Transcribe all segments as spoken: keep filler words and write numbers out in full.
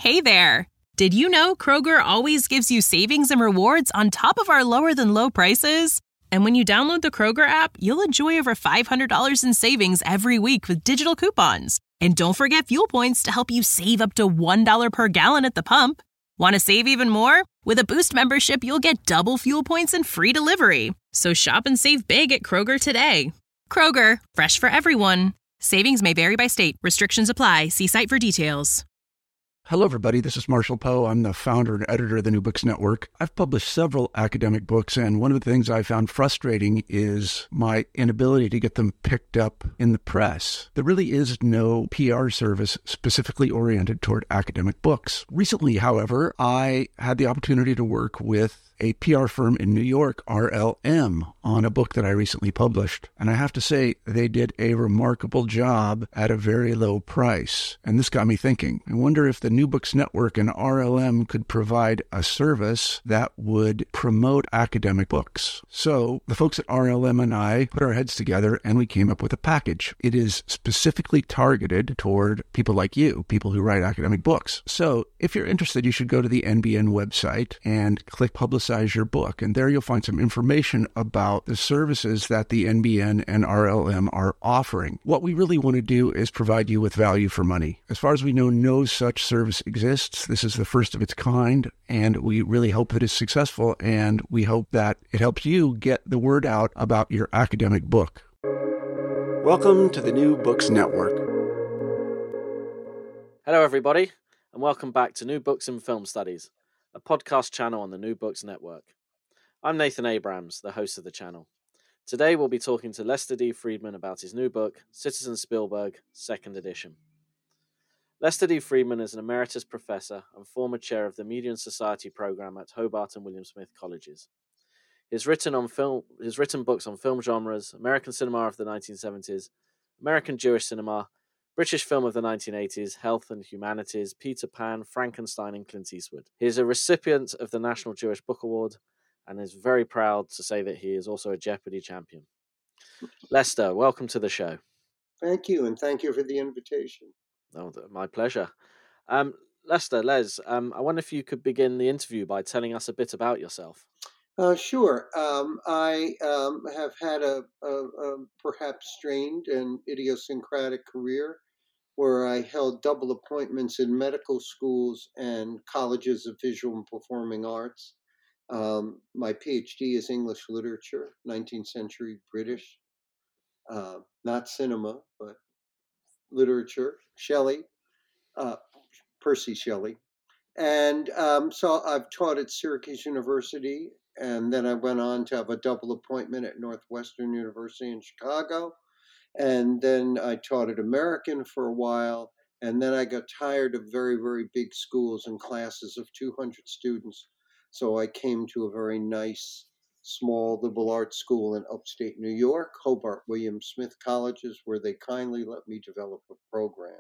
Hey there! Did you know Kroger always gives you savings and rewards on top of our lower-than-low prices? And when you download the Kroger app, you'll enjoy over five hundred dollars in savings every week with digital coupons. And don't forget fuel points to help you save up to one dollar per gallon at the pump. Want to save even more? With a Boost membership, you'll get double fuel points and free delivery. So shop and save big at Kroger today. Kroger, fresh for everyone. Savings may vary by state. Restrictions apply. See site for details. Hello, everybody. This is Marshall Poe. I'm the founder and editor of the New Books Network. I've published several academic books, and one of the things I found frustrating is my inability to get them picked up in the press. There really is no P R service specifically oriented toward academic books. Recently, however, I had the opportunity to work with a P R firm in New York, R L M, on a book that I recently published. And I have to say, they did a remarkable job at a very low price. And this got me thinking. I wonder if the New Books Network and R L M could provide a service that would promote academic books. So the folks at R L M and I put our heads together and we came up with a package. It is specifically targeted toward people like you, people who write academic books. So if you're interested, you should go to the N B N website and click Publicize your book. And there you'll find some information about the services that the N B N and R L M are offering. What we really want to do is provide you with value for money. As far as we know, no such service exists. This is the first of its kind, and we really hope that it's successful, and we hope that it helps you get the word out about your academic book. Welcome to the New Books Network. Hello, everybody, and welcome back to New Books in Film Studies, a podcast channel on the New Books Network. I'm Nathan Abrams, the host of the channel. Today we'll be talking to Lester D. Friedman about his new book, Citizen Spielberg, second edition. Lester D. Friedman is an emeritus professor and former chair of the Media and Society program at Hobart and William Smith Colleges. He's written on film, he's written books on film genres, American cinema of the nineteen seventies, American Jewish cinema, British film of the nineteen eighties, Health and Humanities, Peter Pan, Frankenstein, and Clint Eastwood. He is a recipient of the National Jewish Book Award and is very proud to say that he is also a Jeopardy champion. Lester, welcome to the show. Thank you, and thank you for the invitation. Oh, my pleasure. Um, Lester, Les, um, I wonder if you could begin the interview by telling us a bit about yourself. Uh, sure. Um, I um, have had a, a, a perhaps strained and idiosyncratic career where I held double appointments in medical schools and colleges of visual and performing arts. Um, my PhD is English literature, nineteenth century British, uh, not cinema, but literature, Shelley, uh, Percy Shelley. And um, so I've taught at Syracuse University, and then I went on to have a double appointment at Northwestern University in Chicago. And then I taught at American for a while. And then I got tired of very, very big schools and classes of two hundred students. So I came to a very nice, small liberal arts school in upstate New York, Hobart William Smith Colleges, where they kindly let me develop a program.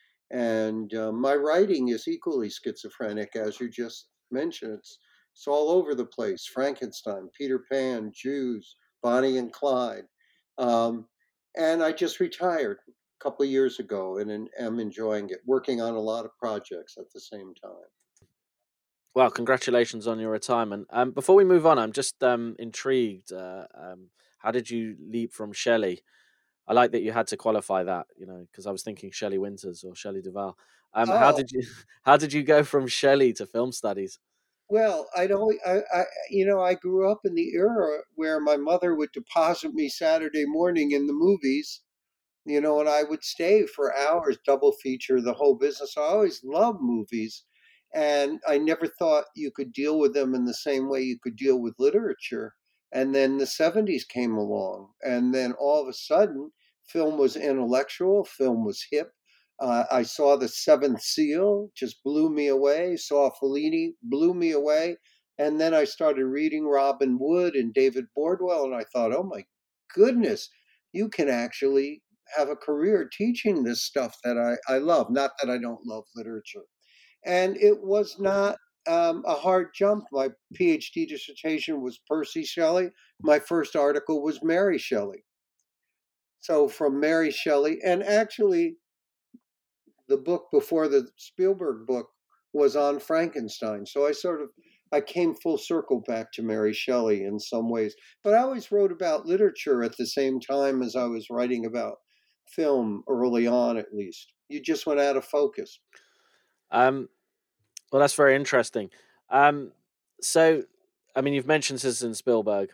And uh, my writing is equally schizophrenic, as you just mentioned. It's, it's all over the place. Frankenstein, Peter Pan, Jews, Bonnie and Clyde. Um, and I just retired a couple of years ago and, and am enjoying it, working on a lot of projects at the same time. Well, congratulations on your retirement. Um, before we move on, I'm just um, intrigued. Uh, um, how did you leap from Shelley? I like that you had to qualify that, you know, because I was thinking Shelley Winters or Shelley Duvall. Um, Oh. How did you how did you go from Shelley to film studies? Well, I don't, I, I, you know, I grew up in the era where my mother would deposit me Saturday morning in the movies, you know, and I would stay for hours, double feature, the whole business. I always loved movies. And I never thought you could deal with them in the same way you could deal with literature. And then the seventies came along. And then all of a sudden, film was intellectual, film was hip. Uh, I saw The Seventh Seal, just blew me away. Saw Fellini, blew me away. And then I started reading Robin Wood and David Bordwell, and I thought, oh my goodness, you can actually have a career teaching this stuff that I, I love. Not that I don't love literature. And it was not um, a hard jump. My PhD dissertation was Percy Shelley. My first article was Mary Shelley. So from Mary Shelley, and actually the book before the Spielberg book was on Frankenstein. So I sort of, I came full circle back to Mary Shelley in some ways. But I always wrote about literature at the same time as I was writing about film early on, at least. You just went out of focus. Um, well, that's very interesting. Um, so, I mean, you've mentioned Citizen Spielberg.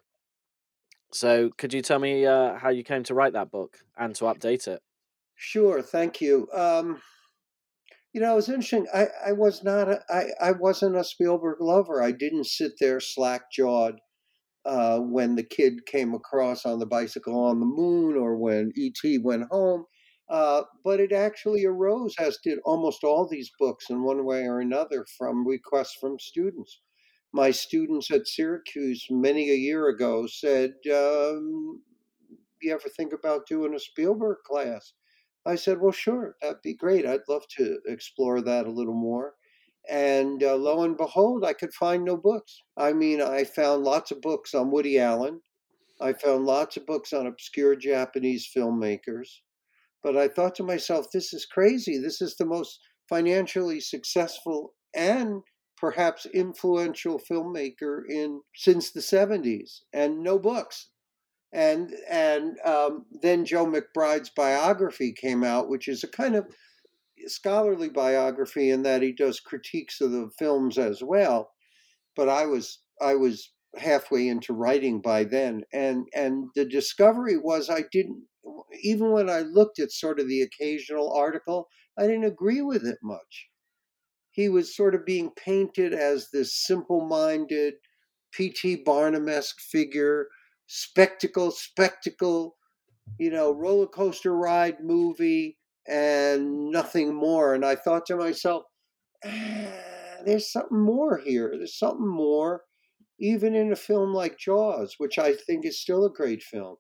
So, could you tell me uh, how you came to write that book and to update it? Sure, thank you. Um, you know, it was interesting. I, I was not a, I, I wasn't a Spielberg lover. I didn't sit there slack jawed uh, when the kid came across on the bicycle on the moon or when E T went home. Uh, but it actually arose, as did almost all these books in one way or another, from requests from students. My students at Syracuse many a year ago said, um, you ever think about doing a Spielberg class? I said, well, sure, that'd be great. I'd love to explore that a little more. And uh, lo and behold, I could find no books. I mean, I found lots of books on Woody Allen. I found lots of books on obscure Japanese filmmakers. But I thought to myself, this is crazy. This is the most financially successful and perhaps influential filmmaker in since the seventies, and no books. And and um, then Joe McBride's biography came out, which is a kind of scholarly biography in that he does critiques of the films as well. But I was I was halfway into writing by then, and and the discovery was I didn't, even when I looked at sort of the occasional article, I didn't agree with it much. He was sort of being painted as this simple-minded P T Barnum-esque figure, spectacle, spectacle, you know, roller coaster ride movie, and nothing more. And I thought to myself, ah, there's something more here. There's something more, even in a film like Jaws, which I think is still a great film.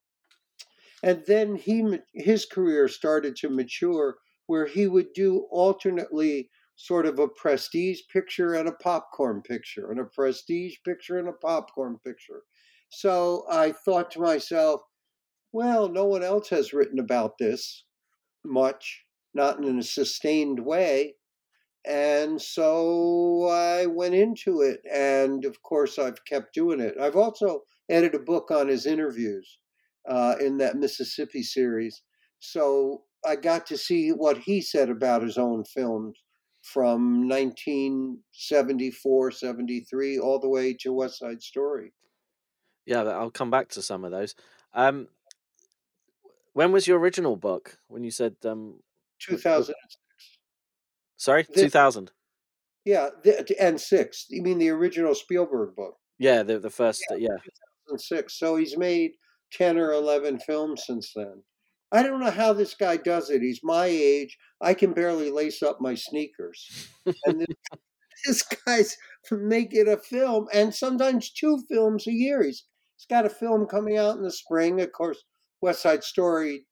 And then he his career started to mature, where he would do alternately sort of a prestige picture and a popcorn picture, and a prestige picture and a popcorn picture. So I thought to myself, well, no one else has written about this much, not in a sustained way. And so I went into it. And of course, I've kept doing it. I've also edited a book on his interviews uh, in that Mississippi series. So I got to see what he said about his own films from nineteen seventy-four, seventy-three, all the way to West Side Story. Yeah, I'll come back to some of those. Um, when was your original book? When you said um, two thousand six. Sorry, The- two thousand. Yeah, the, and six. You mean the original Spielberg book? Yeah, the the first. Yeah. yeah. two thousand six. So he's made ten or eleven films since then. I don't know how this guy does it. He's my age. I can barely lace up my sneakers. And this, this guy's making a film, and sometimes two films a year. He's, he's got a film coming out in the spring. Of course, West Side Story,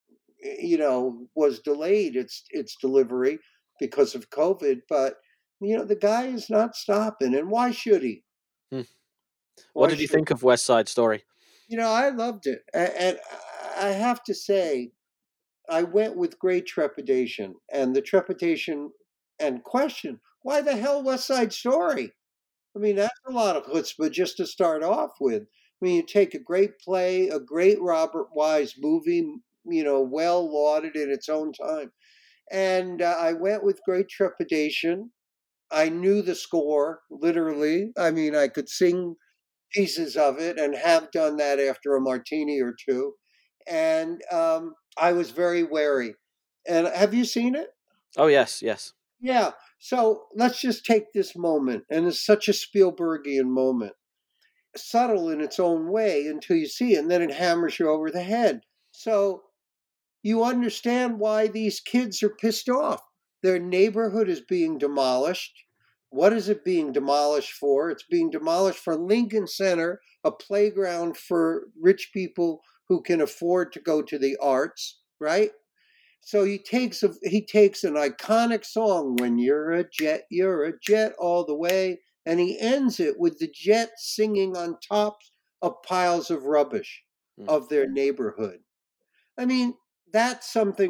you know, was delayed its its delivery because of COVID. But, you know, the guy is not stopping. And why should he? Hmm. Why What did you should think of West Side Story? You know, I loved it. A- And I have to say, I went with great trepidation. And the trepidation and question, why the hell West Side Story? I mean, that's a lot of chutzpah just to start off with. I mean, you take a great play, a great Robert Wise movie, you know, well lauded in its own time. And uh, I went with great trepidation. I knew the score, literally. I mean, I could sing pieces of it and have done that after a martini or two. And um, I was very wary. And have you seen it? Oh yes, yes. Yeah. So let's just take this moment. And it's such a Spielbergian moment, subtle in its own way until you see it, and then it hammers you over the head. So you understand why these kids are pissed off. Their neighborhood is being demolished. What is it being demolished for? It's being demolished for Lincoln Center, a playground for rich people who can afford to go to the arts, right? So he takes a, he takes an iconic song, "When You're a Jet, You're a Jet All the Way," and he ends it with the jet singing on top of piles of rubbish Mm. of their neighborhood. I mean, that's something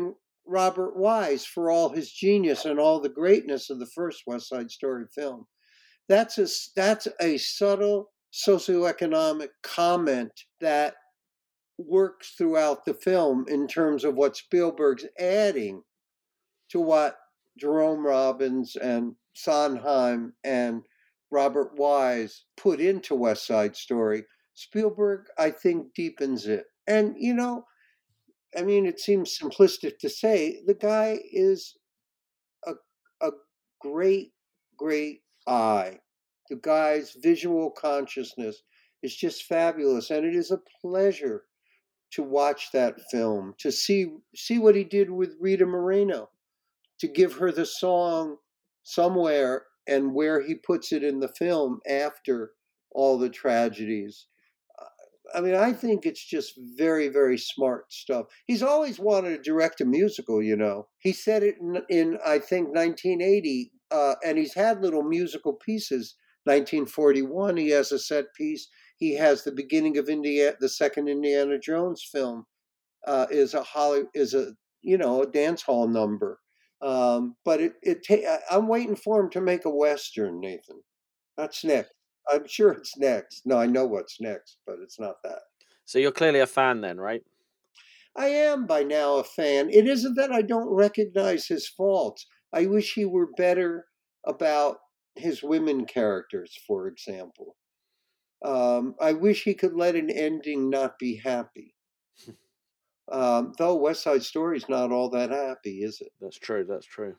Robert Wise for all his genius and all the greatness of the first West Side Story film. That's a, that's a subtle socioeconomic comment that works throughout the film in terms of what Spielberg's adding to what Jerome Robbins and Sondheim and Robert Wise put into West Side Story. Spielberg, I think, deepens it. And, you know, I mean, it seems simplistic to say, the guy is a, a great, great eye. The guy's visual consciousness is just fabulous. And it is a pleasure to watch that film, to see see what he did with Rita Moreno, to give her the song Somewhere and where he puts it in the film after all the tragedies. I mean, I think it's just very, very smart stuff. He's always wanted to direct a musical, you know. He said it in, in I think, nineteen eighty, uh, and he's had little musical pieces. nineteen forty-one, he has a set piece. He has the beginning of Indiana, the second Indiana Jones film, uh, is a Holly, is a you know a dance hall number. Um, but it it ta- I'm waiting for him to make a Western, Nathan. That's next. I'm sure it's next. No, I know what's next, but it's not that. So you're clearly a fan then, right? I am by now a fan. It isn't that I don't recognize his faults. I wish he were better about his women characters, for example. Um, I wish he could let an ending not be happy. Um, though West Side Story is not all that happy, is it? That's true. That's true.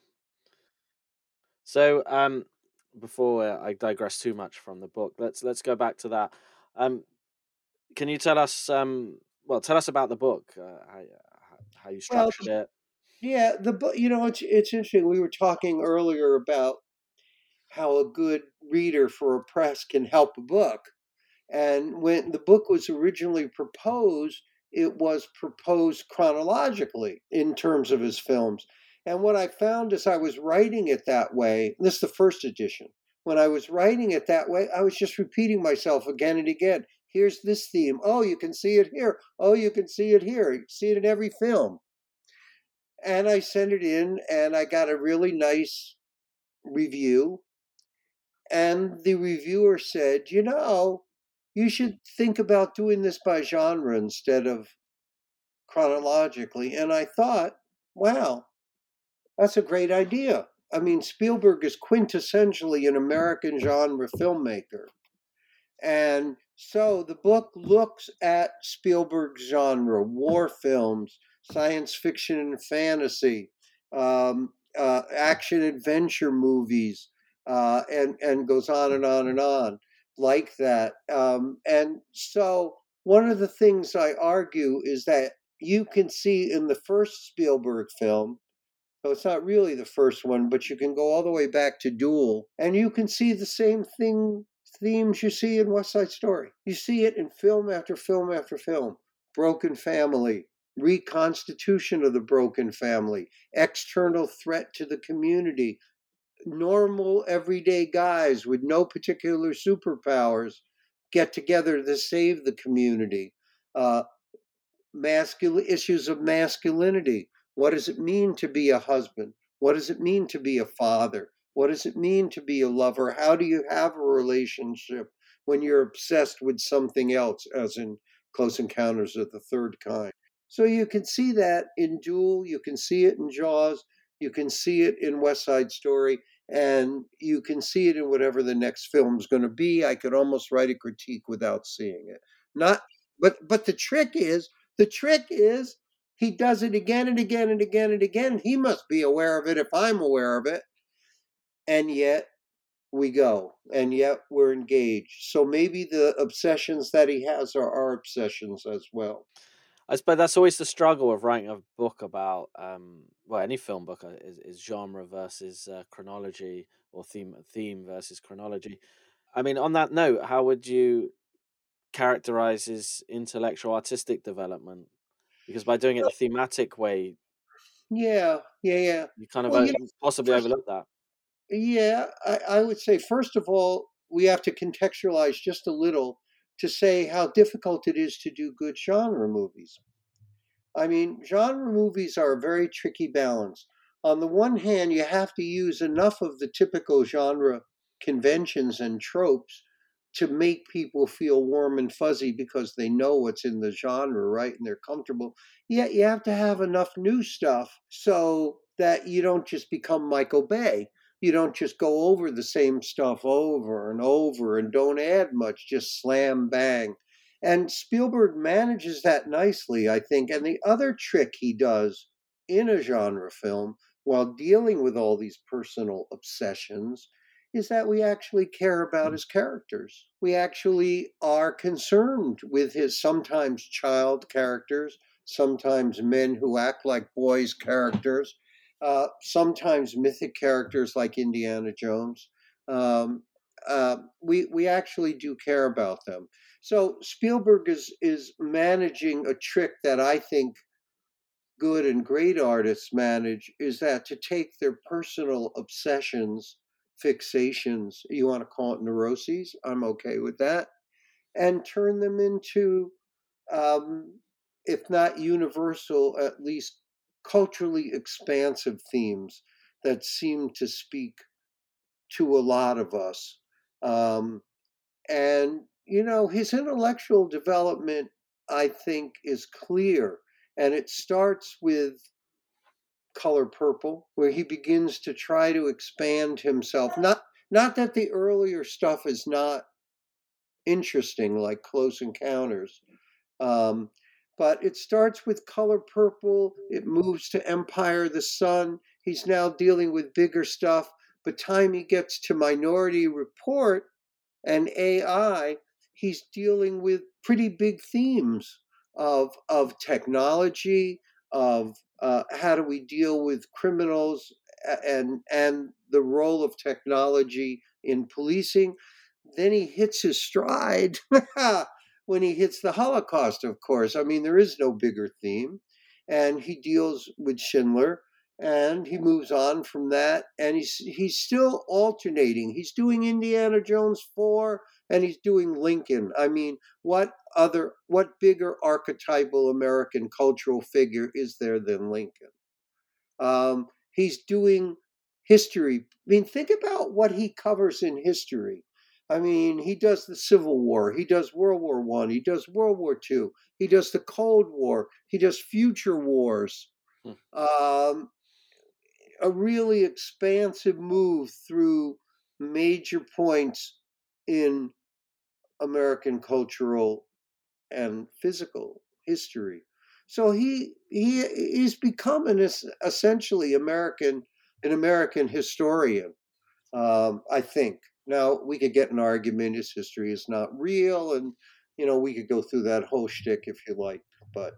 So, um, before I digress too much from the book, let's let's go back to that. Um, can you tell us, um, well, tell us about the book, uh, how how you Well, structured it? yeah, the book. You know, it's it's interesting. We were talking earlier about how a good reader for a press can help a book, and when the book was originally proposed, it was proposed chronologically in terms of his films. And what I found as I was writing it that way, this is the first edition. When I was writing it that way, I was just repeating myself again and again. Here's this theme. Oh, you can see it here. Oh, you can see it here. You can see it in every film. And I sent it in, and I got a really nice review. And the reviewer said, you know, you should think about doing this by genre instead of chronologically. And I thought, wow, that's a great idea. I mean, Spielberg is quintessentially an American genre filmmaker. And so the book looks at Spielberg's genre, war films, science fiction and fantasy, um, uh, action adventure movies, uh, and, and goes on and on and on like that. Um, and so one of the things I argue is that you can see in the first Spielberg film, so it's not really the first one, but you can go all the way back to Duel, and you can see the same thing, themes you see in West Side Story. You see it in film after film after film. Broken family, reconstitution of the broken family, external threat to the community, normal everyday guys with no particular superpowers get together to save the community. Uh, masculine issues of masculinity. What does it mean to be a husband? What does it mean to be a father? What does it mean to be a lover? How do you have a relationship when you're obsessed with something else, as in Close Encounters of the Third Kind? So you can see that in Duel, you can see it in Jaws, you can see it in West Side Story, and you can see it in whatever the next film is going to be. I could almost write a critique without seeing it. Not, but but the trick is, the trick is he does it again and again and again and again. He must be aware of it if I'm aware of it. And yet we go, and yet we're engaged. So maybe the obsessions that he has are our obsessions as well. I suppose that's always the struggle of writing a book about, um, well, any film book uh, is, is genre versus uh, chronology, or theme theme versus chronology. I mean, on that note, how would you characterize his intellectual artistic development? Because by doing it the thematic way, Yeah, yeah, yeah. you kind of Well, uh, you know, possibly first, overlook that. yeah, I, I would say, first of all, we have to contextualize just a little to say how difficult it is to do good genre movies. I mean, genre movies are a very tricky balance. On the one hand, you have to use enough of the typical genre conventions and tropes to make people feel warm and fuzzy because they know what's in the genre, right? And they're comfortable. Yet you have to have enough new stuff so that you don't just become Michael Bay. You don't just go over the same stuff over and over and don't add much, just slam bang. And Spielberg manages that nicely, I think. And the other trick he does in a genre film while dealing with all these personal obsessions is that we actually care about his characters. We actually are concerned with his sometimes child characters, sometimes men who act like boys characters, uh, sometimes mythic characters like Indiana Jones. Um, uh, we we actually do care about them. So Spielberg is is managing a trick that I think good and great artists manage, is that to take their personal obsessions, fixations, you want to call it neuroses, I'm okay with that, and turn them into, um, if not universal, at least culturally expansive themes that seem to speak to a lot of us. Um, and, you know, his intellectual development, I think, is clear. And it starts with Color Purple, where he begins to try to expand himself. Not, not that the earlier stuff is not interesting, like Close Encounters, um, but it starts with Color Purple. It moves to Empire of the Sun. He's now dealing with bigger stuff. By the time he gets to Minority Report and A I, he's dealing with pretty big themes of of technology, of uh, how do we deal with criminals, and and the role of technology in policing. Then he hits his stride when he hits the Holocaust, of course. I mean, there is no bigger theme. And he deals with Schindler, and he moves on from that. And he's he's still alternating. He's doing Indiana Jones four, and he's doing Lincoln. I mean, what other, what bigger archetypal American cultural figure is there than Lincoln? Um, he's doing history. I mean, think about what he covers in history. I mean, he does the Civil War, he does World War One, he does World War Two, he does the Cold War, he does future wars. Hmm. Um, a really expansive move through major points in American cultural and physical history. So he he he's become an essentially American an American historian. Um, I think. Now we could get an argument his history is not real, and you know we could go through that whole shtick if you like. But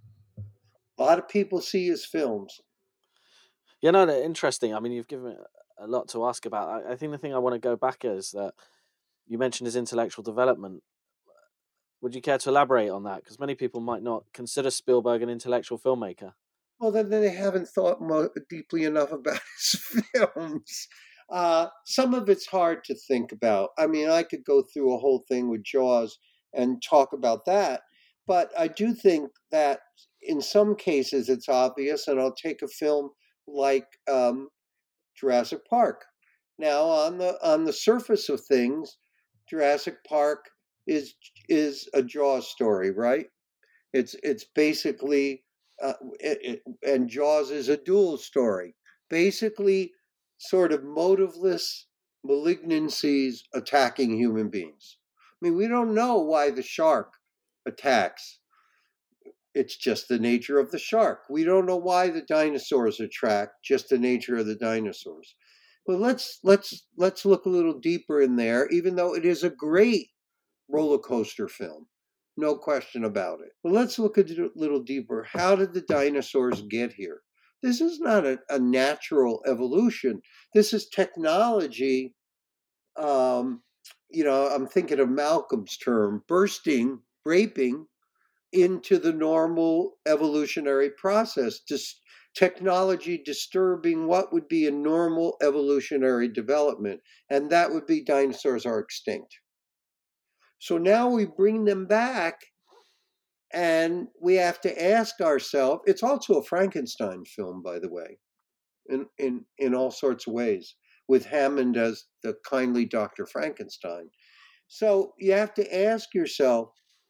a lot of people see his films. You know, they're interesting. I mean, you've given me a lot to ask about. I, I think the thing I want to go back is that you mentioned his intellectual development. Would you care to elaborate on that? Because many people might not consider Spielberg an intellectual filmmaker. Well, then they haven't thought mo- deeply enough about his films. Uh, some of it's hard to think about. I mean, I could go through a whole thing with Jaws and talk about that, but I do think that in some cases it's obvious, and I'll take a film like um, Jurassic Park. Now, on the on the surface of things, Jurassic Park is is a Jaws story, right? It's it's basically uh, it, it, and Jaws is a dual story, basically sort of motiveless malignancies attacking human beings. I mean, we don't know why the shark attacks. It's just the nature of the shark. We don't know why the dinosaurs attract, just the nature of the dinosaurs. But let's let's let's look a little deeper in there, even though it is a great roller coaster film. No question about it. But let's look a little deeper. How did the dinosaurs get here? This is not a, a natural evolution. This is technology. Um, you know, I'm thinking of Malcolm's term, bursting, raping into the normal evolutionary process. Just technology disturbing what would be a normal evolutionary development, and that would be dinosaurs are extinct. So now we bring them back, And we have to ask ourselves, it's also a Frankenstein film, by the way, in, in, in all sorts of ways, with Hammond as the kindly Doctor Frankenstein. So you have to ask yourself,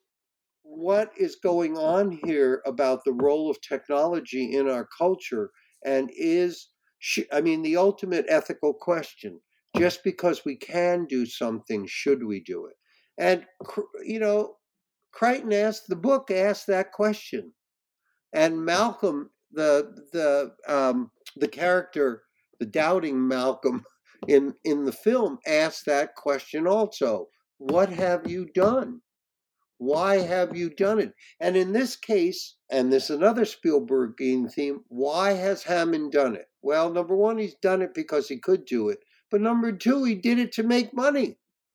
what is going on here about the role of technology in our culture? And is, I mean, the ultimate ethical question, just because we can do something, should we do it? And, you know, Crichton asked, the book asked that question. And Malcolm, the, the, um, the character, the doubting Malcolm in, in the film asked that question also. What have you done? Why have you done it? And in this case, and this is another Spielbergian theme, why has Hammond done it? Well, number one, he's done it because he could do it. But number two, he did it to make money.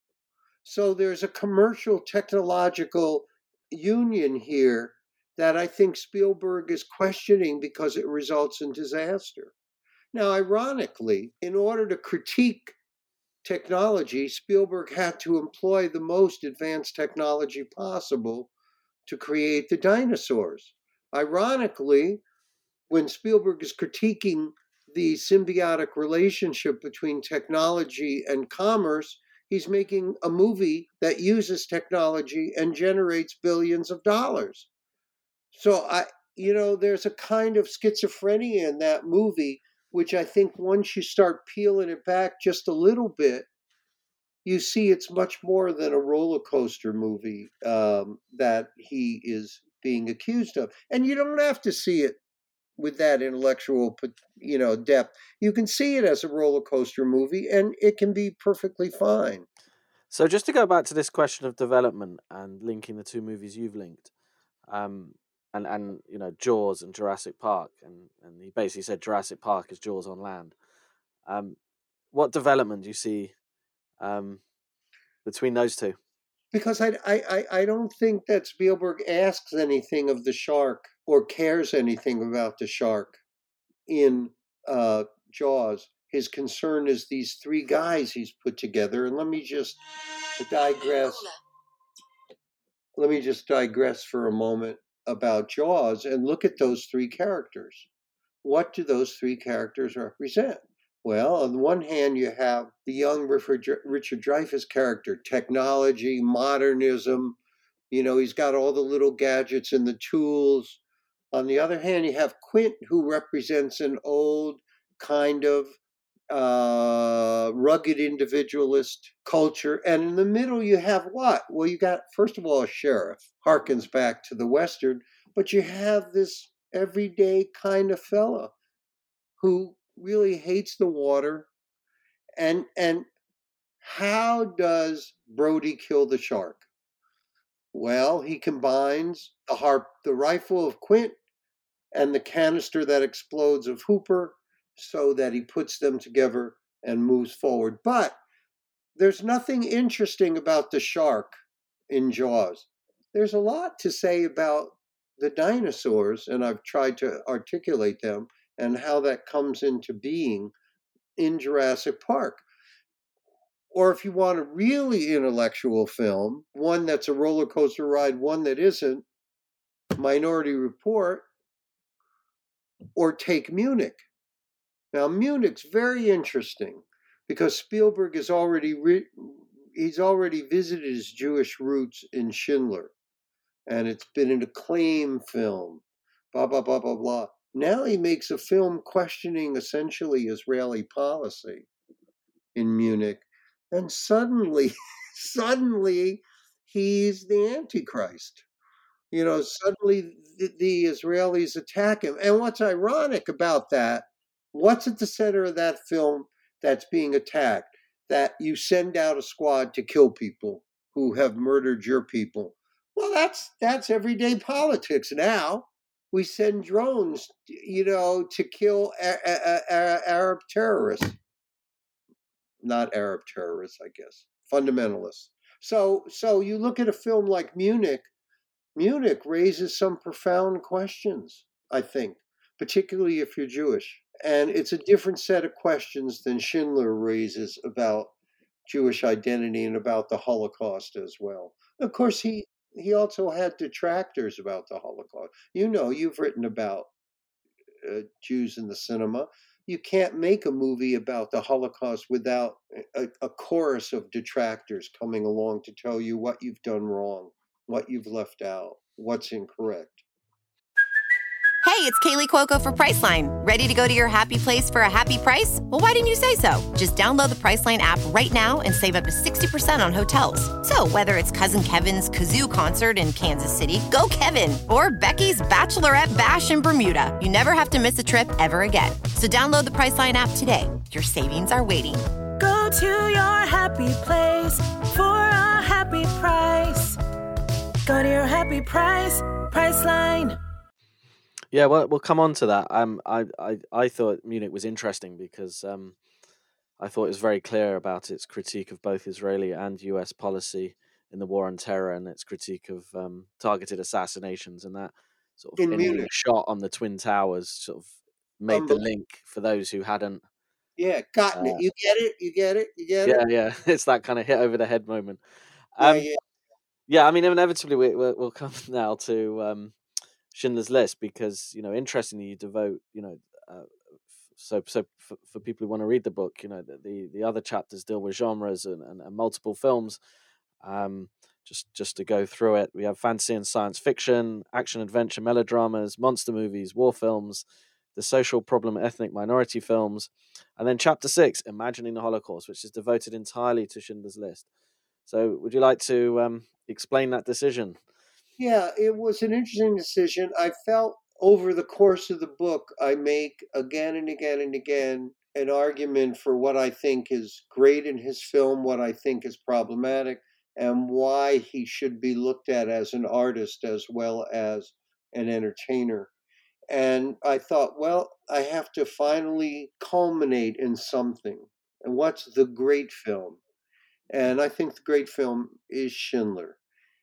So there's a commercial technological union here that I think Spielberg is questioning because it results in disaster. Now, ironically, in order to critique technology, Spielberg had to employ the most advanced technology possible to create the dinosaurs. Ironically, when Spielberg is critiquing the symbiotic relationship between technology and commerce, he's making a movie that uses technology and generates billions of dollars. So I, you know, there's a kind of schizophrenia in that movie, which I think once you start peeling it back just a little bit, you see it's much more than a roller coaster movie um, that he is being accused of. And you don't have to see it with that intellectual, you know, depth. You can see it as a roller coaster movie, and it can be perfectly fine. So just to go back to this question of development and linking the two movies you've linked, um, and, and you know, Jaws and Jurassic Park, and, and he basically said Jurassic Park is Jaws on land. Um, what development do you see um, between those two? Because I, I, I don't think that Spielberg asks anything of the shark or cares anything about the shark in uh, Jaws. His concern is these three guys he's put together. And let me just digress. Let me just digress for a moment about Jaws and look at those three characters. What do those three characters represent? Well, on the one hand, you have the young Richard Dreyfuss character, technology, modernism. You know, he's got all the little gadgets and the tools. On the other hand, you have Quint, who represents an old kind of uh, rugged individualist culture. And in the middle, you have what? Well, you got, first of all, a sheriff, harkens back to the Western, but you have this everyday kind of fella who really hates the water. And and how does Brody kill the shark? Well, he combines the harp, the rifle of Quint and the canister that explodes of Hooper, so that he puts them together and moves forward. But there's nothing interesting about the shark in Jaws. There's a lot to say about the dinosaurs, and I've tried to articulate them and how that comes into being in Jurassic Park. Or if you want a really intellectual film, one that's a roller coaster ride, one that isn't, Minority Report, or take Munich. Now, Munich's very interesting because Spielberg is already re- he's already visited his Jewish roots in Schindler, and it's been an acclaimed film. Blah blah blah blah blah. Now he makes a film questioning essentially Israeli policy in Munich, and suddenly, suddenly, he's the Antichrist. You know, suddenly the, the Israelis attack him. And what's ironic about that? What's at the center of that film that's being attacked? That you send out a squad to kill people who have murdered your people. Well, that's that's everyday politics now. We send drones, you know, to kill a- a- a- Arab terrorists. Not Arab terrorists, I guess. Fundamentalists. So, so you look at a film like Munich. Munich raises some profound questions, I think, particularly if you're Jewish. And it's a different set of questions than Schindler raises about Jewish identity and about the Holocaust as well. Of course, he he also had detractors about the Holocaust. You know, you've written about uh, Jews in the cinema. You can't make a movie about the Holocaust without a, a chorus of detractors coming along to tell you what you've done wrong, what you've left out, what's incorrect. Hey, it's Kaylee Cuoco for Priceline. Ready to go to your happy place for a happy price? Well, why didn't you say so? Just download the Priceline app right now and save up to sixty percent on hotels. So whether it's Cousin Kevin's Kazoo Concert in Kansas City, go Kevin, or Becky's Bachelorette Bash in Bermuda, you never have to miss a trip ever again. So download the Priceline app today. Your savings are waiting. Go to your happy place for a happy price. Go to your happy price, Priceline. Yeah, well, we'll come on to that. Um, I, I, I thought Munich was interesting because um, I thought it was very clear about its critique of both Israeli and U S policy in the war on terror and its critique of um, targeted assassinations, and that sort of In ending Munich. shot on the Twin Towers sort of made the link for those who hadn't. Yeah, gotten Uh, it. You get it? You get it? You get yeah, it? yeah, it's that kind of hit over the head moment. Yeah, Um, yeah. yeah, I mean, inevitably we, we'll, we'll come now to um, Schindler's List because, you know, interestingly, you devote, you know, uh, so so for, for people who want to read the book, you know, the the, the other chapters deal with genres and, and, and multiple films. Um, just just to go through it, we have fantasy and science fiction, action adventure melodramas, monster movies, war films, the social problem ethnic minority films, and then chapter six, Imagining the Holocaust, which is devoted entirely to Schindler's List. So would you like to um, explain that decision? Yeah, it was an interesting decision. I felt over the course of the book, I make again and again and again an argument for what I think is great in his film, what I think is problematic, and why he should be looked at as an artist as well as an entertainer. And I thought, well, I have to finally culminate in something. And what's the great film? And I think the great film is Schindler.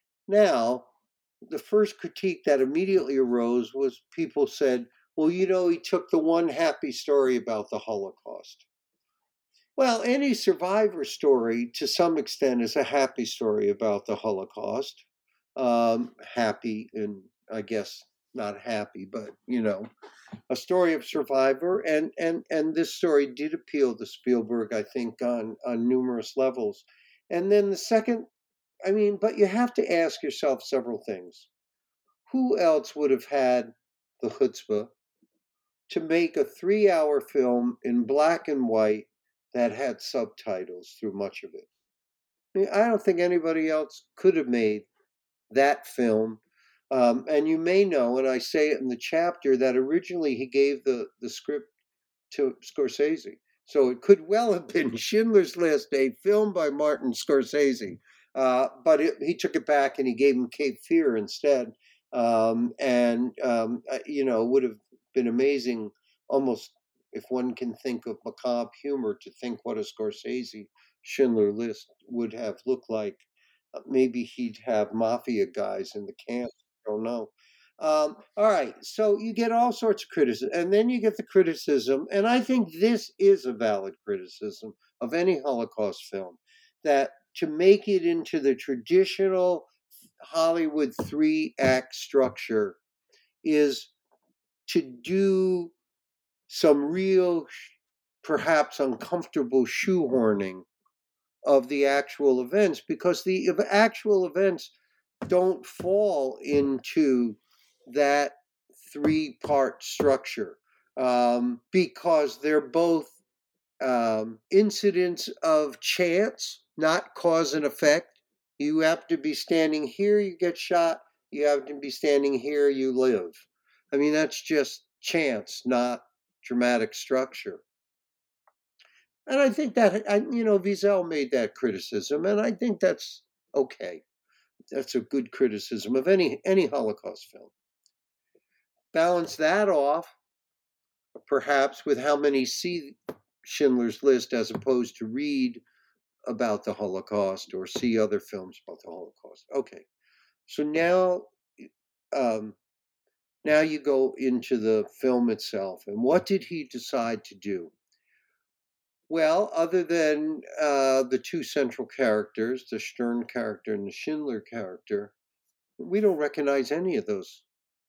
Now, the first critique that immediately arose was people said, well, you know, he took the one happy story about the Holocaust. Well, any survivor story, to some extent, is a happy story about the Holocaust. Um, happy, and I guess not happy, but, you know, a story of survivor. And, and, and this story did appeal to Spielberg, I think, on, on numerous levels. And then the second, I mean, but you have to ask yourself several things. Who else would have had the chutzpah to make a three-hour film in black and white that had subtitles through much of it? I mean, I don't think anybody else could have made that film. Um, and you may know, and I say it in the chapter, that originally he gave the, the script to Scorsese. So it could well have been Schindler's List, a film by Martin Scorsese. Uh, but it, he took it back and he gave him Cape Fear instead. Um, and, um, you know, it would have been amazing, almost if one can think of macabre humor, to think what a Scorsese Schindler List would have looked like. Uh, maybe he'd have mafia guys in the camp. I don't know. Um, all right, so you get all sorts of criticism, and then you get the criticism, and I think this is a valid criticism of any Holocaust film, that to make it into the traditional Hollywood three-act structure is to do some real, perhaps uncomfortable shoehorning of the actual events, because the actual events don't fall into that three-part structure, um, because they're both um, incidents of chance, not cause and effect. You have to be standing here, you get shot. You have to be standing here, you live. I mean, that's just chance, not dramatic structure. And I think that, you know, Wiesel made that criticism, and I think that's okay. That's a good criticism of any any Holocaust film. Balance that off, perhaps, with how many see Schindler's List as opposed to read about the Holocaust or see other films about the Holocaust. Okay, so now, um, now you go into the film itself, and what did he decide to do? Well, other than uh, the two central characters, the Stern character and the Schindler character, We don't recognize any of those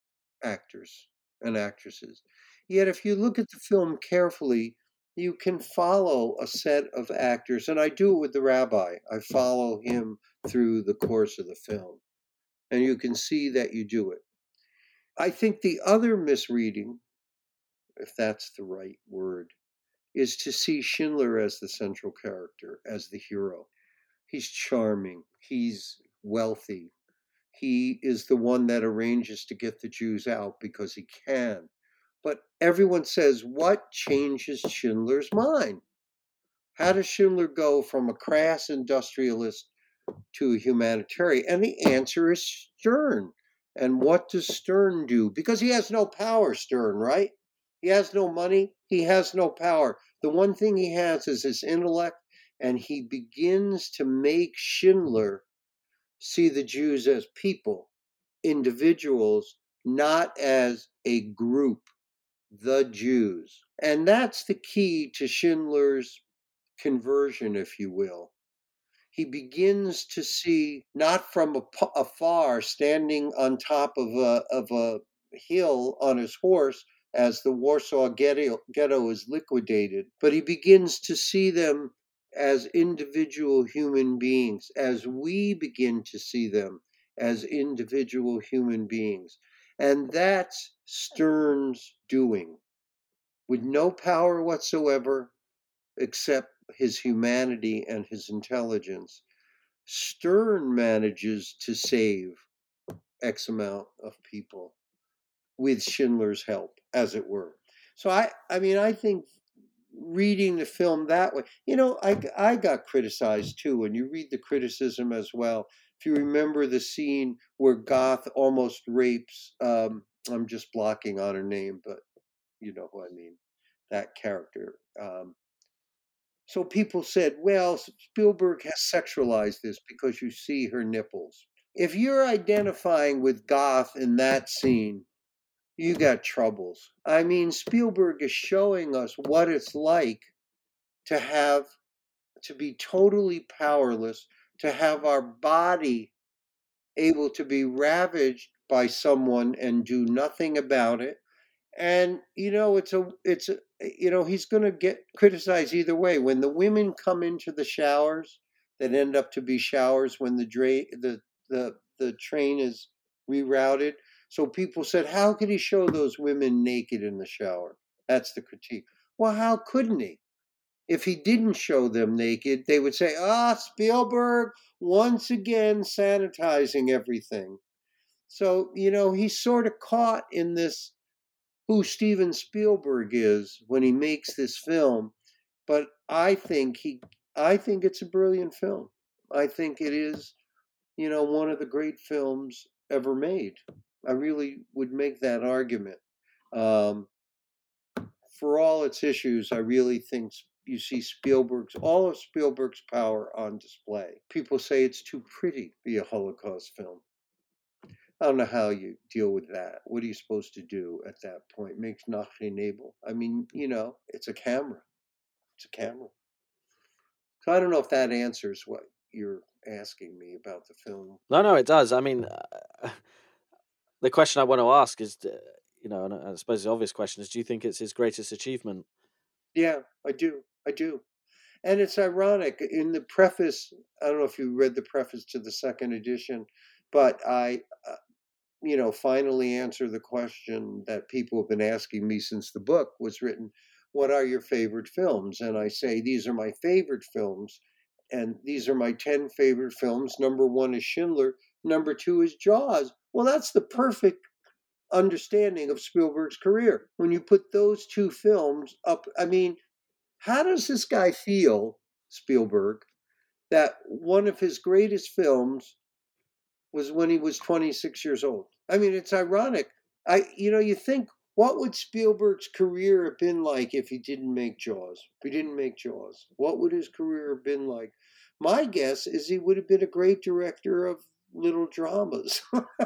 actors and actresses. Yet if you look at the film carefully, you can follow a set of actors, and I do it with the rabbi. I follow him through the course of the film, and you can see that you do it. I think the other misreading, if that's the right word, is to see Schindler as the central character, as the hero. He's charming, he's wealthy, he is the one that arranges to get the Jews out because he can. But everyone says, what changes Schindler's mind? How does Schindler go from a crass industrialist to a humanitarian? And the answer is Stern. And what does Stern do? Because he has no power, Stern, right? He has no money. He has no power. The one thing he has is his intellect, and he begins to make Schindler see the Jews as people, individuals, not as a group, the Jews. And that's the key to Schindler's conversion, if you will. He begins to see, not from afar, standing on top of a, of a hill on his horse as the Warsaw ghetto, ghetto is liquidated, but he begins to see them as individual human beings, as we begin to see them as individual human beings. And that's Stern's doing, with no power whatsoever except his humanity and his intelligence. Stern manages to save X amount of people with Schindler's help, as it were. So I, I mean, I think reading the film that way, you know, I, I got criticized too, and you read the criticism as well. If you remember the scene where Goth almost rapes, um, I'm just blocking on her name, but you know who I mean, that character. Um, so people said, well, Spielberg has sexualized this because you see her nipples. If you're identifying with Goth in that scene, you got troubles. I mean, Spielberg is showing us what it's like to have, to be totally powerless, to have our body able to be ravaged by someone and do nothing about it. And, you know, it's a, it's a, you know, he's going to get criticized either way. When the women come into the showers that end up to be showers when the dra- the, the, the train is rerouted. So people said, how could he show those women naked in the shower? That's the critique. Well, how couldn't he? If he didn't show them naked, they would say, ah, Spielberg, once again sanitizing everything. So, you know, he's sort of caught in this who Steven Spielberg is when he makes this film. But I think he, I think it's a brilliant film. I think it is, you know, one of the great films ever made. I really would make that argument. Um, for all its issues, I really think you see Spielberg's, all of Spielberg's power on display. People say it's too pretty to be a Holocaust film. I don't know how you deal with that. What are you supposed to do at that point? Makes nothing able. I mean, you know, it's a camera. It's a camera. So I don't know if that answers what you're asking me about the film. No, no, it does. I mean, uh, the question I want to ask is, uh, you know, and I suppose the obvious question is, do you think it's his greatest achievement? Yeah, I do. I do. And it's ironic. In the preface, I don't know if you read the preface to the second edition, but I, uh, you know, finally answer the question that people have been asking me since the book was written. What are your favorite films? And I say, these are my favorite films. And these are my ten favorite films. Number one is Schindler. Number two is Jaws. Well, that's the perfect understanding of Spielberg's career. When you put those two films up, I mean, how does this guy feel, Spielberg, that one of his greatest films was when he was twenty-six years old? I mean, it's ironic. I, you know, you think, what would Spielberg's career have been like if he didn't make Jaws? If he didn't make Jaws, what would his career have been like? My guess is he would have been a great director of little dramas.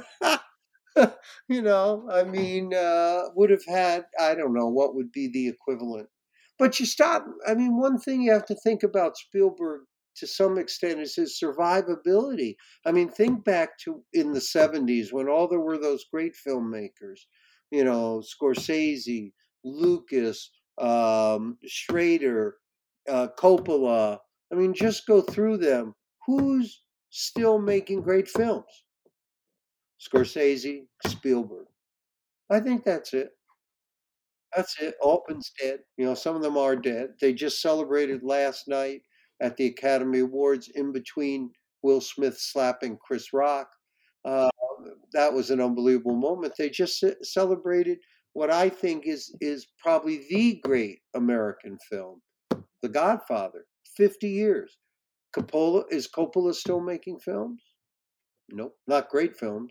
You know, I mean, uh, would have had, I don't know, what would be the equivalent. But you stop, I mean, one thing you have to think about Spielberg to some extent is his survivability. I mean, think back to in the seventies when all there were those great filmmakers, you know, Scorsese, Lucas, um, Schrader, uh, Coppola. I mean, just go through them. Who's still making great films? Scorsese, Spielberg. I think that's it. That's it. Altman's dead. You know, some of them are dead. They just celebrated last night at the Academy Awards in between Will Smith slapping Chris Rock. Uh, that was an unbelievable moment. They just ce- celebrated what I think is is probably the great American film, The Godfather. fifty years. Coppola is Coppola still making films? Nope, not great films.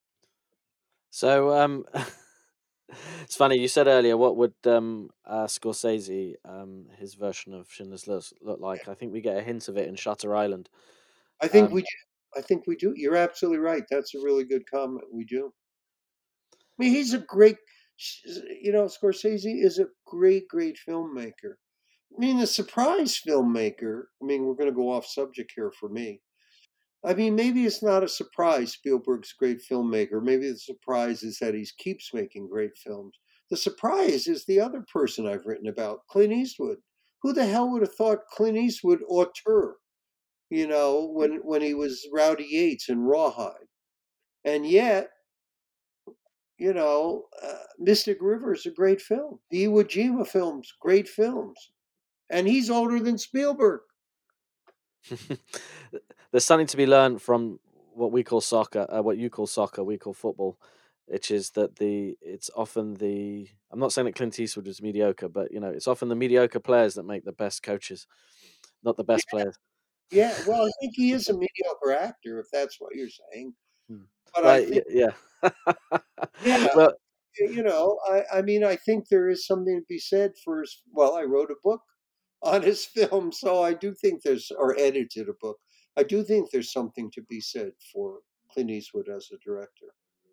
So um, it's funny you said earlier. What would um, uh, Scorsese, um, his version of Schindler's List, look like? I think we get a hint of it in Shutter Island. I think Um, we do. I think we do. You're absolutely right. That's a really good comment. We do. I mean, he's a great, you know, Scorsese is a great, great filmmaker. I mean, the surprise filmmaker, I mean, we're going to go off subject here for me. I mean, maybe it's not a surprise Spielberg's a great filmmaker. Maybe the surprise is that he keeps making great films. The surprise is the other person I've written about, Clint Eastwood. Who the hell would have thought Clint Eastwood auteur, you know, when, when he was Rowdy Yates in Rawhide? And yet, you know, uh, Mystic River is a great film. The Iwo Jima films, great films. And he's older than Spielberg. There's something to be learned from what we call soccer, uh, what you call soccer, we call football, which is that the it's often the I'm not saying that Clint Eastwood was mediocre, but you know it's often the mediocre players that make the best coaches, not the best Yeah, players. yeah. Well, I think he is a mediocre actor, if that's what you're saying. Hmm. But I Well, think, y- yeah. yeah, Well, you know, I, I mean, I think there is something to be said for his. Well, I wrote a book on his film, so I do think there's, or edited a book. I do think there's something to be said for Clint Eastwood as a director.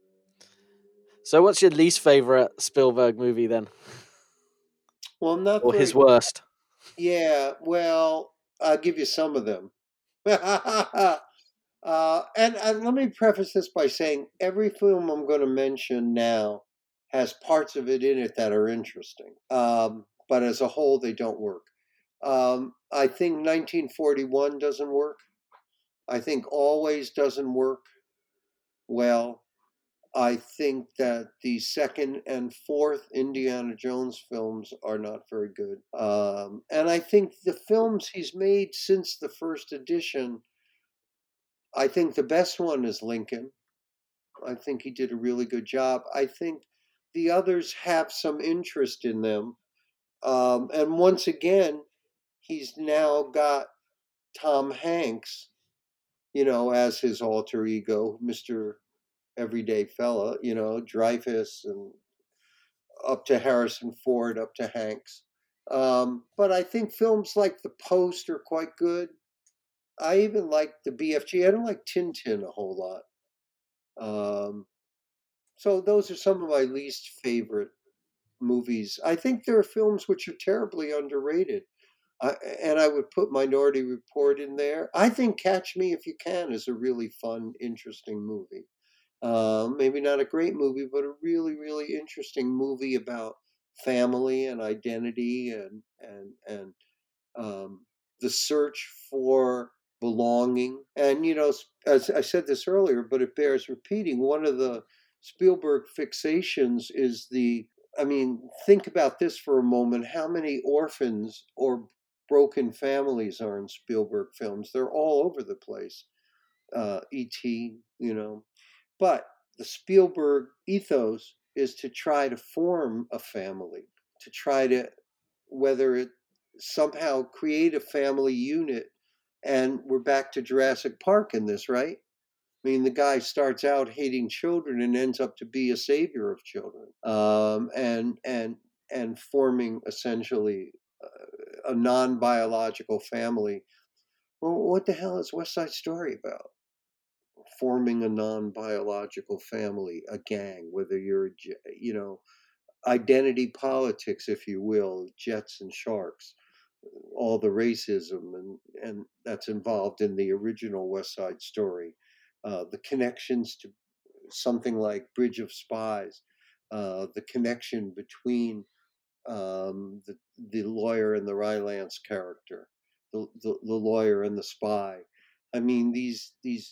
so what's your least favorite Spielberg movie then, Well, I'm not or very. his worst? Yeah, well, I'll give you some of them. uh, and, and let me preface this by saying every film I'm going to mention now has parts of it in it that are interesting, um, but as a whole, they don't work. Um, I think nineteen forty-one doesn't work. I think Always doesn't work well. I think that the second and fourth Indiana Jones films are not very good. Um, and I think the films he's made since the first edition, I think the best one is Lincoln. I think he did a really good job. I think the others have some interest in them. Um, and once again, he's now got Tom Hanks, you know, as his alter ego, Mister Everyday Fella, you know, Dreyfus and up to Harrison Ford, up to Hanks. Um, but I think films like The Post are quite good. I even like the B F G. I don't like Tintin a whole lot. Um, so those are some of my least favorite movies. I think there are films which are terribly underrated. I, and I would put Minority Report in there. I think Catch Me If You Can is a really fun, interesting movie. Uh, maybe not a great movie, but a really, really interesting movie about family and identity and and and um, the search for belonging. And you know, as I said this earlier, but it bears repeating. One of the Spielberg fixations is the. I mean, think about this for a moment. How many orphans or broken families are in Spielberg films? They're all over the place. Uh, E T, you know. But the Spielberg ethos is to try to form a family, to try to, whether it somehow create a family unit. And we're back to Jurassic Park in this, right? I mean, the guy starts out hating children and ends up to be a savior of children, um, and and and forming essentially a non-biological family. Well, what the hell is West Side Story about? Forming a non-biological family, a gang, whether you're, you know, identity politics, if you will, Jets and Sharks. all the racism and, and that's involved in the original West Side Story. Uh, the connections to something like Bridge of Spies, uh, the connection between um, the, the lawyer and the Rylance character, the, the, the lawyer and the spy. I mean, these these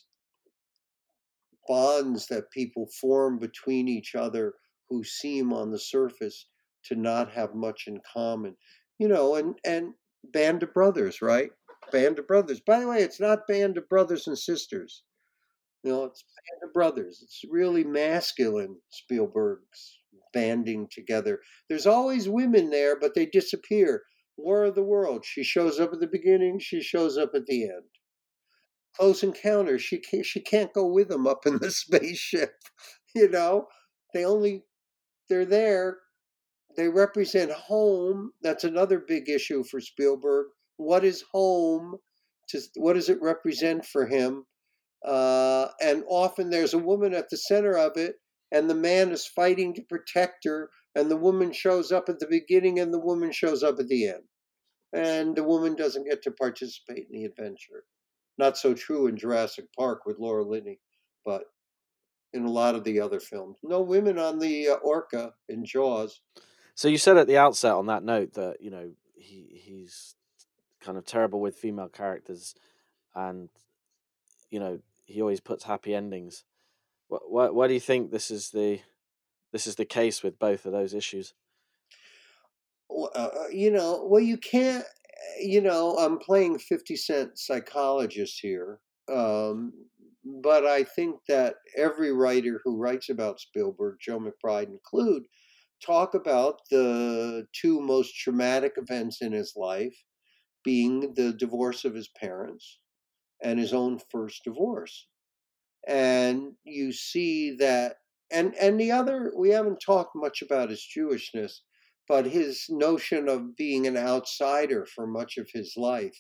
bonds that people form between each other who seem on the surface to not have much in common, you know, and, and Band of Brothers, right? Band of Brothers. By the way, it's not Band of Brothers and Sisters. You know, it's Band of Brothers. It's really masculine, Spielberg's banding together. There's always women there, but they disappear. War of the Worlds. She shows up at the beginning. She shows up at the end. Close Encounters. She can't, she can't go with them up in the spaceship. You know, they only, they're there. They represent home. That's another big issue for Spielberg. What is home? To, what does it represent for him? Uh, and often there's a woman at the center of it, and the man is fighting to protect her, and the woman shows up at the beginning, and the woman shows up at the end. And the woman doesn't get to participate in the adventure. Not so true in Jurassic Park with Laura Linney, but in a lot of the other films. No women on the uh, Orca in Jaws. So you said at the outset on that note that, you know, he he's kind of terrible with female characters, and, you know, he always puts happy endings. What why, why do you think this is the this is the case with both of those issues? Uh, you know, well, you can't, you know, I'm playing fifty cent psychologist here. Um, but I think that every writer who writes about Spielberg, Joe McBride included, talk about the two most traumatic events in his life being the divorce of his parents and his own first divorce. And you see that, and, and the other, we haven't talked much about his Jewishness, but his notion of being an outsider for much of his life,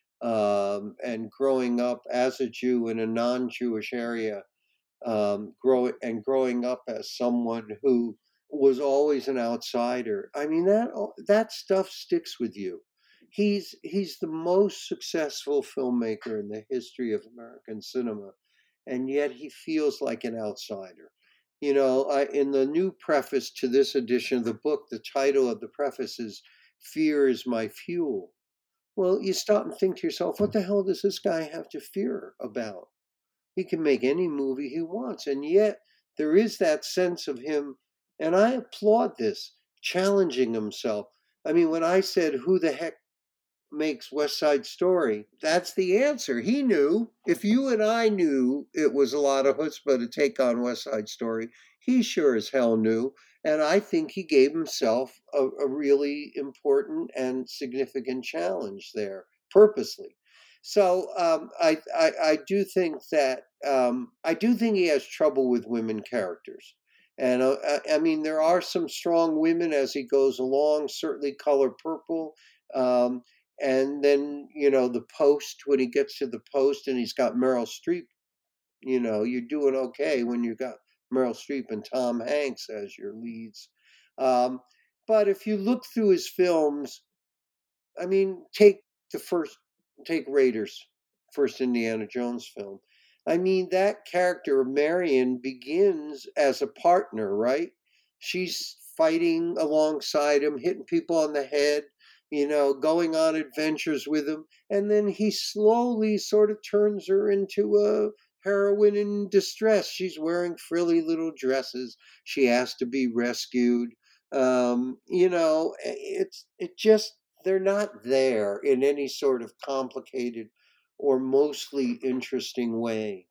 um, and growing up as a Jew in a non-Jewish area, um, growing and growing up as someone who was always an outsider. I mean, that that stuff sticks with you. He's he's the most successful filmmaker in the history of American cinema, and yet he feels like an outsider. You know, I, in the new preface to this edition of the book, the title of the preface is "Fear is My Fuel." Well, you stop and think to yourself, what the hell does this guy have to fear about? He can make any movie he wants, and yet there is that sense of him, and I applaud this, challenging himself. I mean, when I said, who the heck makes West Side Story, that's the answer. He knew. If you and I knew it was a lot of chutzpah to take on West Side Story, he sure as hell knew. And I think he gave himself a, a really important and significant challenge there, purposely. So um, I, I I do think that um, I do think he has trouble with women characters. And uh, I mean, there are some strong women as he goes along, certainly Color Purple. Um, and then, you know, the Post, when he gets to the Post and he's got Meryl Streep, you know, you're doing okay when you got Meryl Streep and Tom Hanks as your leads. Um, but if you look through his films, I mean, take the first, take Raiders, first Indiana Jones film. I mean, that character, Marion, begins as a partner, right? She's fighting alongside him, hitting people on the head, you know, going on adventures with him. And then he slowly sort of turns her into a heroine in distress. She's wearing frilly little dresses. She has to be rescued. Um, you know, it's it just, they're not there in any sort of complicated or mostly interesting way.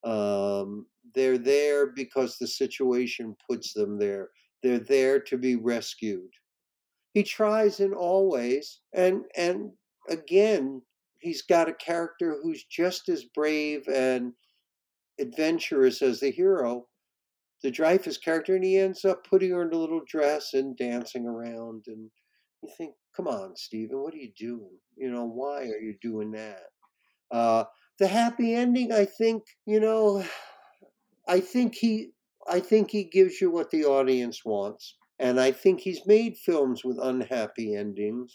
Um, they're there because the situation puts them there. They're there to be rescued. He tries in all ways, and and again, he's got a character who's just as brave and adventurous as the hero, the Dreyfuss character, and he ends up putting her in a little dress and dancing around. And you think, come on, Stephen, what are you doing? You know, why are you doing that? Uh, the happy ending, I think, you know, I think he, I think he gives you what the audience wants. And I think he's made films with unhappy endings.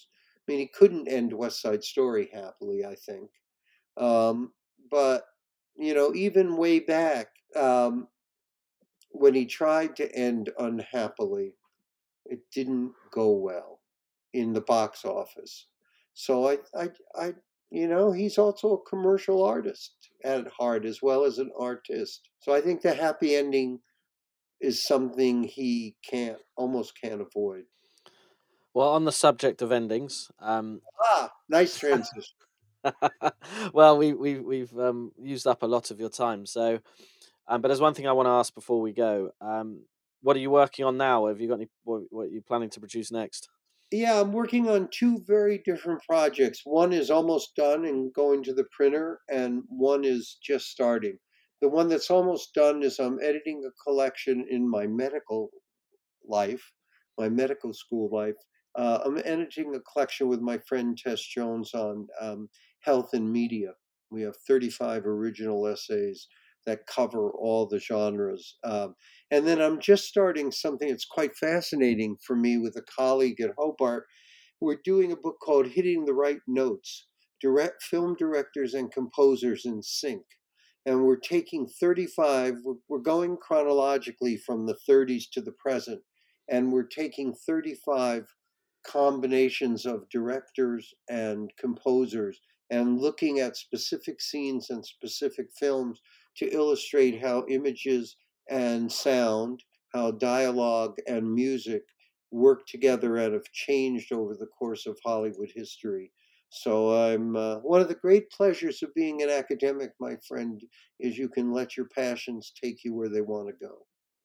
I mean, he couldn't end West Side Story happily, I think. Um, but, you know, even way back, um, when he tried to end unhappily, it didn't go well in the box office. So I, I, I, you know, he's also a commercial artist at heart as well as an artist. So I think the happy ending is something he can't, almost can't avoid. Well, on the subject of endings, um, Ah, nice transition. well, we we we've um, used up a lot of your time, so. Um, but there's one thing I want to ask before we go. Um, what are you working on now? Have you got any? What, what are you planning to produce next? Yeah, I'm working on two very different projects. One is almost done and going to the printer, and one is just starting. The one that's almost done is I'm editing a collection in my medical life, my medical school life. Uh, I'm editing a collection with my friend Tess Jones on um, health and media. We have thirty-five original essays that cover all the genres. Um, and then I'm just starting something that's quite fascinating for me with a colleague at Hobart. We're doing a book called Hitting the Right Notes, direct film directors and composers in sync. And we're taking thirty-five, we're, we're going chronologically from the thirties to the present, and we're taking thirty-five combinations of directors and composers and looking at specific scenes and specific films to illustrate how images and sound, how dialogue and music work together and have changed over the course of Hollywood history. So I'm uh, one of the great pleasures of being an academic, my friend, is you can let your passions take you where they want to go.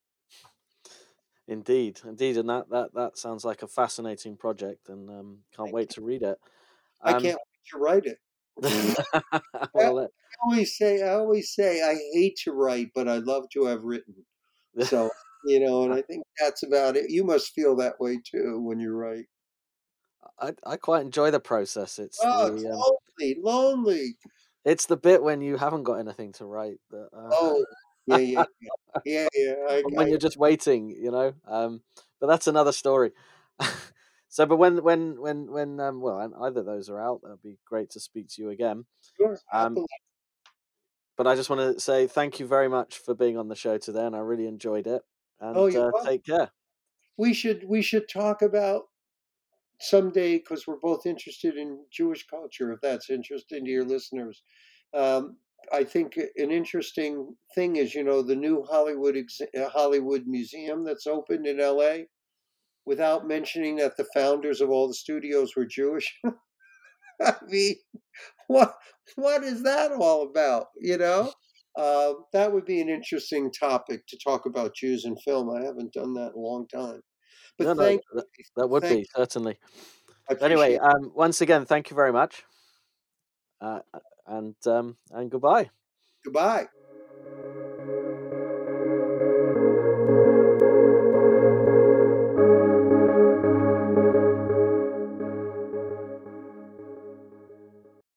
Indeed, indeed, and that that that sounds like a fascinating project, and um, can't Thank wait you. to read it. I Um, can't wait to write it. I well, uh, always say, I always say, I hate to write, but I love to have written. So, you know, and I think that's about it. You must feel that way too when you write. I I quite enjoy the process. It's Oh, it's the um, lonely, lonely. it's the bit when you haven't got anything to write that, uh, Oh, yeah, yeah, yeah, yeah, yeah. I, and when I, you're just waiting, you know. Um, but that's another story. So, but when when when when um, well, and either of those are out, that'd be great to speak to you again. sure, Um, happily. but I just want to say thank you very much for being on the show today, and I really enjoyed it. Oh, And you're uh, welcome. take care. We should, we should talk about someday because we're both interested in Jewish culture. If that's interesting to your listeners, um, I think an interesting thing is, you know, the new Hollywood ex- Hollywood Museum that's opened in L A. Without mentioning that the founders of all the studios were Jewish. I mean, what what is that all about? You know, uh, that would be an interesting topic to talk about Jews in film. I haven't done that in a long time. But No, no, thank that, you, that would thank be certainly. I Anyway, appreciate it. um, once again, thank you very much, uh, and um, and goodbye. Goodbye.